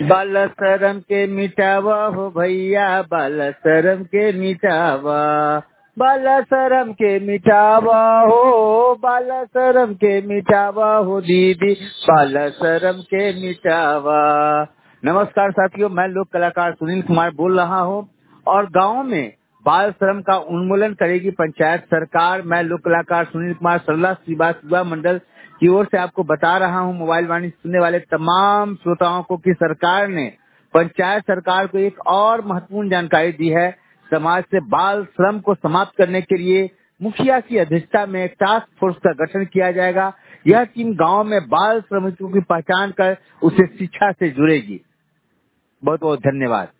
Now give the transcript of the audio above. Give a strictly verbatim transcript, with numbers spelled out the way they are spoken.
बाल शरम के मिटावा हो भैया, बाल शरम के मिटावा, बाल शरम के मिटावा हो, बाल शरम के मिटावा हो दीदी, बाल शरम के मिटावा। नमस्कार साथियों, मैं लोक कलाकार सुनील कुमार बोल रहा हूँ और गाँव में बाल श्रम का उन्मूलन करेगी पंचायत सरकार। मैं लोक कलाकार सुनील कुमार सरला श्रीवास्तव मंडल की ओर से आपको बता रहा हूं, मोबाइल वाणी सुनने वाले तमाम श्रोताओं को, कि सरकार ने पंचायत सरकार को एक और महत्वपूर्ण जानकारी दी है। समाज से बाल श्रम को समाप्त करने के लिए मुखिया की अध्यक्षता में एक टास्क फोर्स का गठन किया जाएगा। यह टीम गांव में बाल श्रमिकों की पहचान कर उसे शिक्षा से जुड़ेगी। बहुत बहुत धन्यवाद।